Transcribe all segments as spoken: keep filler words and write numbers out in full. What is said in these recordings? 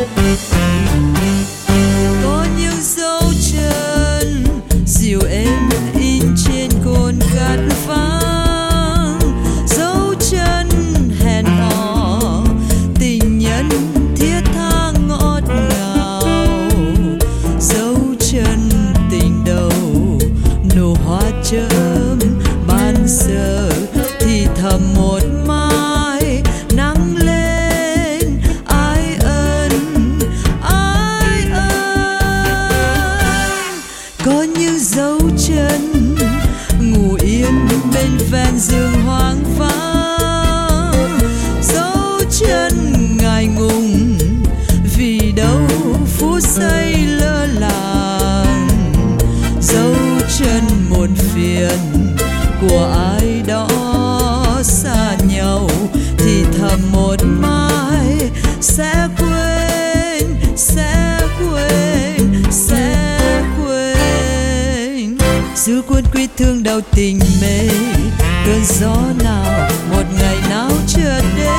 Có những dấu chân dịu êm in trên cồn cát vắng, dấu chân hẹn hò tình nhân thiết tha ngọt ngào, dấu chân tình đầu nụ hoa chớm ban giờ thì thầm một mai nắng lên. Ai ân ai ân, có những dấu chân ngủ yên bên ven rừng hoang vắng, dấu chân ngại ngùng vì đâu phút giây lơ làng, dấu chân muộn phiền của ai đó xa nhau thì thầm một mai sẽ quên, sẽ quên, sẽ quên. Giữ cuốn quy thương đau tình mê, cơn gió nào một ngày nào chợt đến.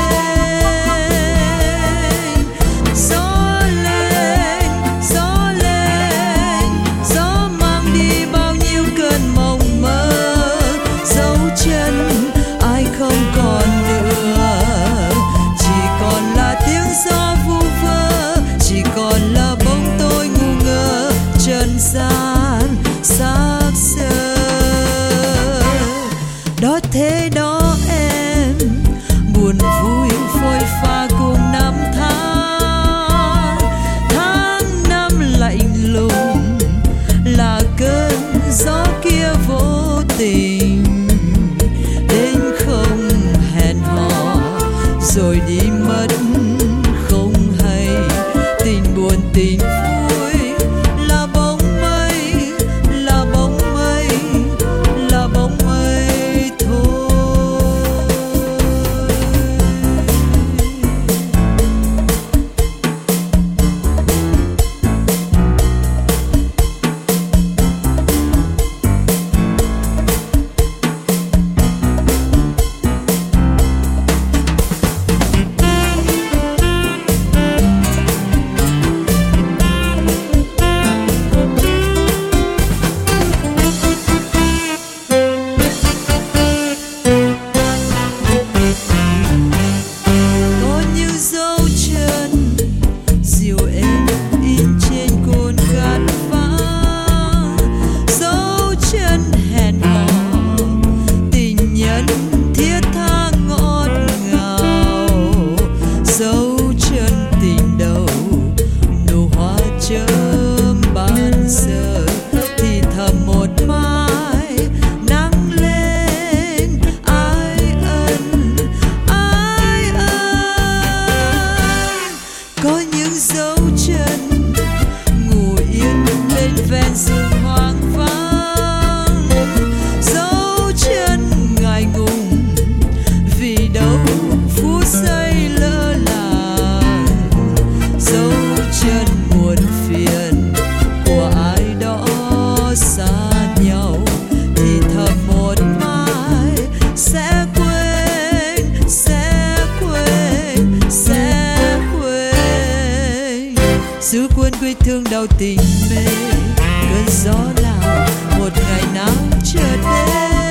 Gió lên, gió lên, gió mang đi bao nhiêu cơn mộng mơ, dấu chân ai không còn nữa, chỉ còn là tiếng gió vu vơ, chỉ còn là bóng tôi ngu ngơ trần gian xác xơ. Đó thế đó em, buồn vui phôi pha cùng năm tháng, tháng năm lạnh lùng là cơn gió kia vô tình, đến không hẹn hò rồi đi mất không hay. Tình buồn tình vui là bóng mây, là bóng mây, là bóng mây thôi. Chớm ban giờ thì thầm một mai nắng lên. Ai ân ai ân, có những dấu chân ngủ yên bên ven rừng hoang vắng, dấu chân ngại ngùng vì đâu phút giây lơ là, dấu chân buồn phiền của ai đó xa nhau thì thầm một mai sẽ quên, sẽ quên, sẽ quên. Giữ cuốn quy thương đau tình mê, cơn gió nào một ngày nào chợt đến.